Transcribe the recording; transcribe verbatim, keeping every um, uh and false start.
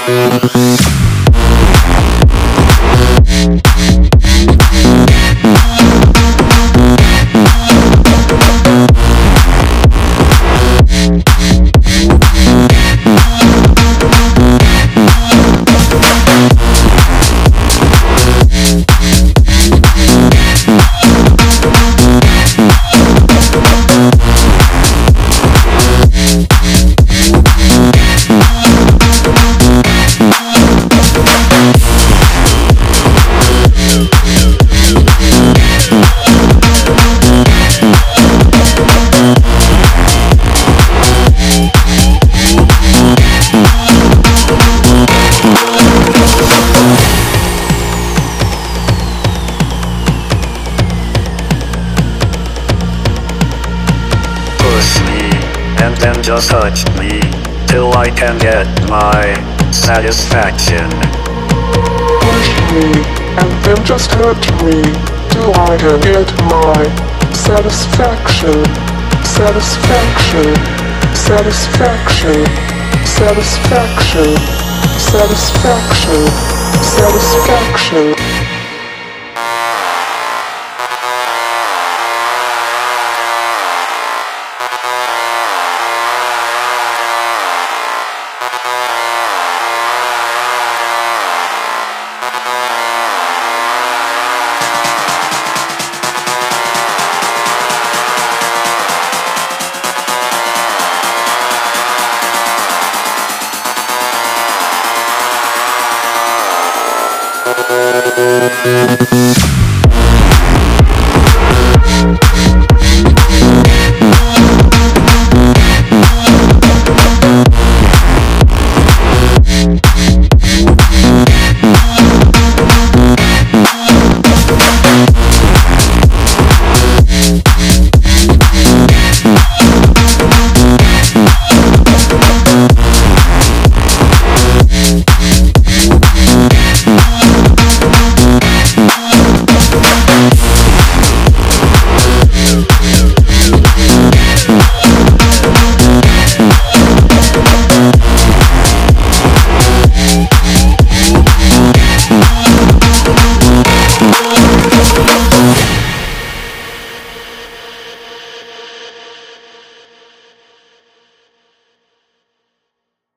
And then just touch me till I can get my satisfaction. Push me and then just touch me till I can get my satisfaction. Satisfaction. Satisfaction. Satisfaction. Satisfaction. Satisfaction. Thank you.